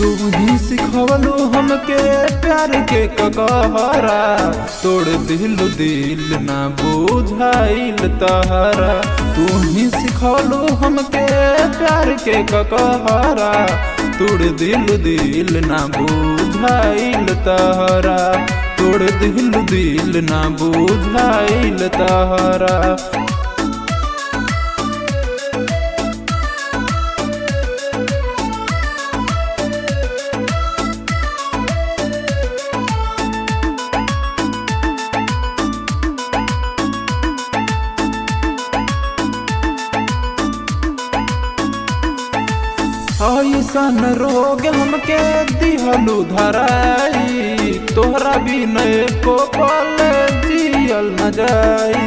तू ही सिखवलू हमके प्यार के ककहरा, तोड़ दिल ना बुझाइल तहरा। तू ही सिखवलू हमके प्यार के ककहरा, तोड़ दिल ना बुझाइल तहरा, तोड़ दिल ना बुझाइल तहरा। ऐसन रोग हमके दिहलू धराई, तोहरा भी नए को पल जियल न जाई।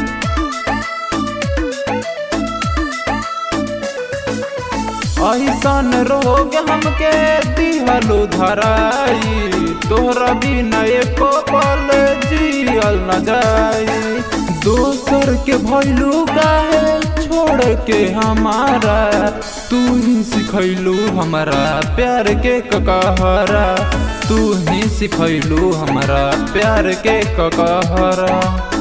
ऐसन रोग हमके दिहलू धराई, तोहरा भी नए को पल जियल न जाई। दोसर के भइलू काहे छोड़ के हमारा, तू ही सिखैलू हमारा प्यार के ककहरा, तू ही सिखैलू हमारा प्यार के ककहरा।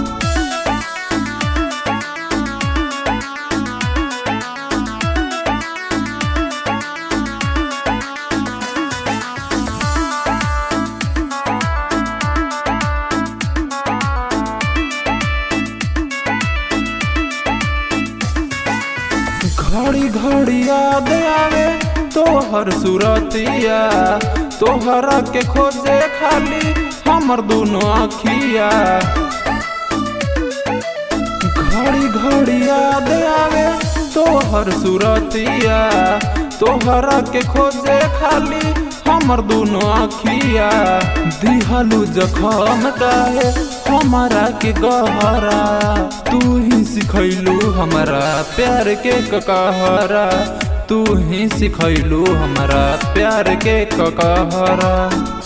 घड़ी घड़ी याद आवे तोहर सूरतिया, तोहरा के खोजे खाली हमर दोनों आँखिया। घड़ी घड़ी याद आवे तोहर सूरतिया, तोहरा के खोजे खाली हमर दोनों आँखिया। दिहलू जखम काहे हमारा के गहरा, तू ही सिखैलू हमारा प्यार के ककहरा, तू ही सिखैलू हमारा प्यार के ककहरा।